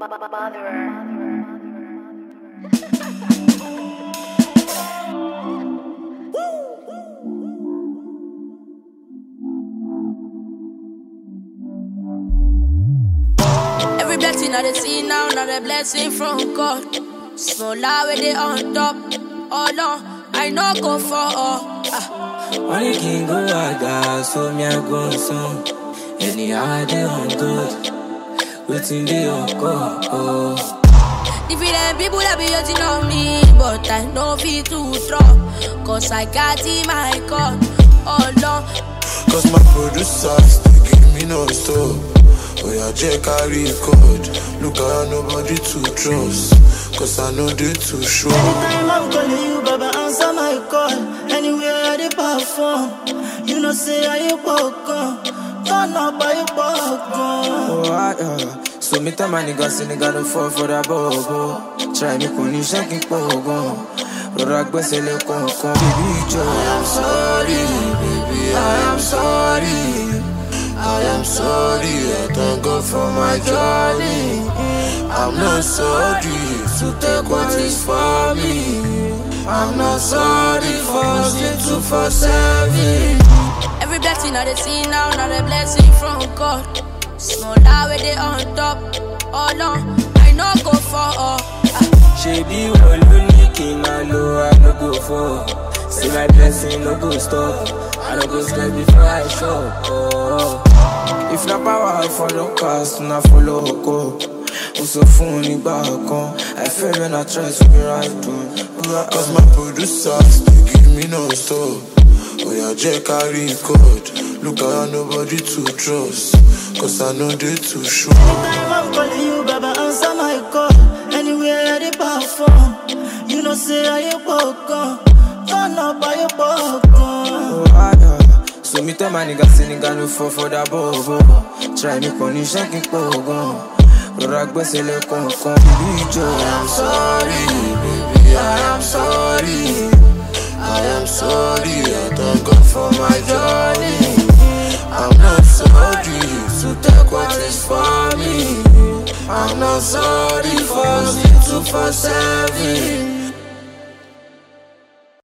Every blessing I see now, not a blessing from God. Small lie where they on top. Oh no, I know go for all. Only king go aga, so me I go some. Anyhow I dey on good, waiting they on go. Different people that be hating on me, but I know fit to drop. Cause I got in my God. Oh no. Cause my producers, they give me no stop. Oh yeah, Jack carry code. Look around, nobody to trust. Cause I know they too sure. Anytime I'm calling you, Baba, answer my call. Anywhere I perform, you know say I walk. Turn up by your Oh, so me tell my niggas, nigga don't fall for that bobo. Try me kuni shaking pogo. Rorak besele kon. Baby Joe, I am sorry, baby, I am sorry. I am sorry, I thank God for my journey. I'm not sorry to take what is for me. I'm not sorry for sleep 247. Every blessing I see now, not a blessing from God. Small lie where they on top. Oh no, I know go for all. she be one king, I know I no go for. See my blessing no go stop. I no go slide before I show. Oh. If na power I follow cast, na follow go. Also phone back on. I feel when I try to be right on. Cause my producers, they give me no stop. Oh yeah, Jack carry code. Look around, nobody to trust. Cause I know they too sure. Anytime I'm calling you, Baba, answer my call. Anywhere I perform, you know say I walk. Turn up by your So me tell my niggas, nigga no fall for that bobo. Try me kuni shaking pogo. Rorak besele kon. Baby Joe, I am sorry, baby, I am sorry. I am sorry, I thank God for my journey. I'm not sorry to take what is for me. I'm not sorry for sleep 247.